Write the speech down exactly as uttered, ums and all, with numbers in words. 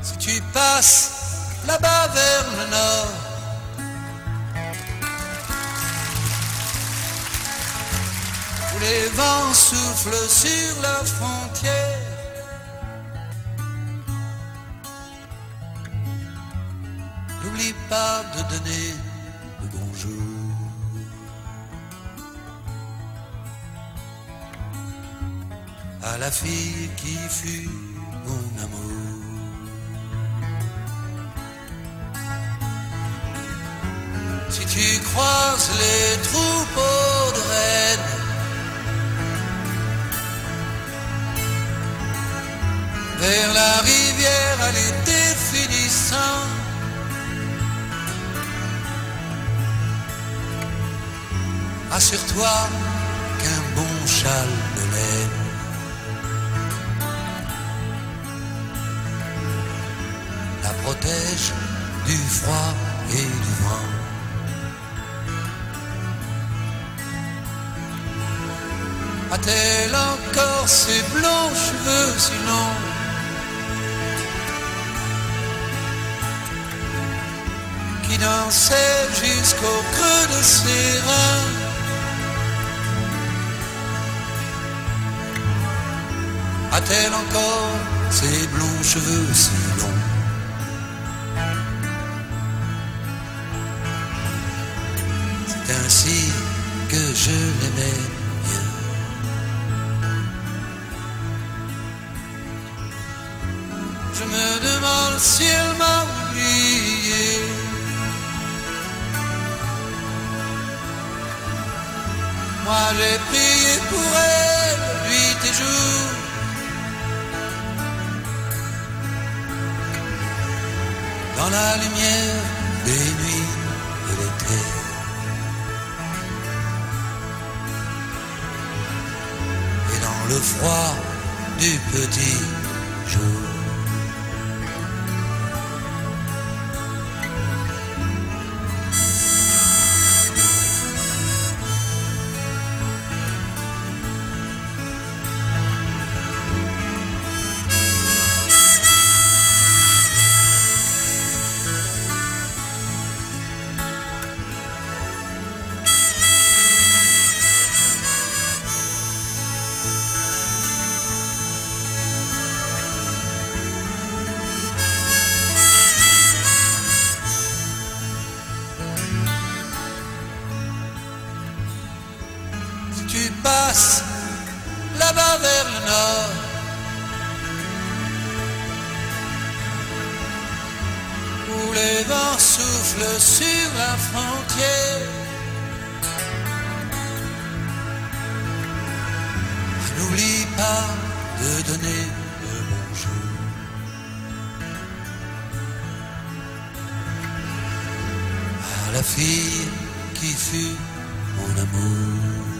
Si tu passes là-bas vers le nord, où les vents soufflent sur la frontière, n'oublie pas de donner le bonjour à la fille qui fut mon amour. Si tu croises les troupeaux de rennes, vers la rivière à l'été finissant, assure-toi qu'un bon châle de laine la protège du froid et du vent. A-t-elle encore ses blonds cheveux si longs, qui dansaient jusqu'au creux de ses reins? A-t-elle encore ses blonds cheveux si longs? C'est ainsi que je l'aimais bien. Je me demande si elle m'a oublié. Moi j'ai prié pour elle nuit et jour, dans la lumière des nuits de l'été. Et dans le froid du petit jour. Tu passes là-bas vers le nord, où les vents soufflent sur la frontière, n'oublie pas de donner le bonjour à la fille qui fut mon amour.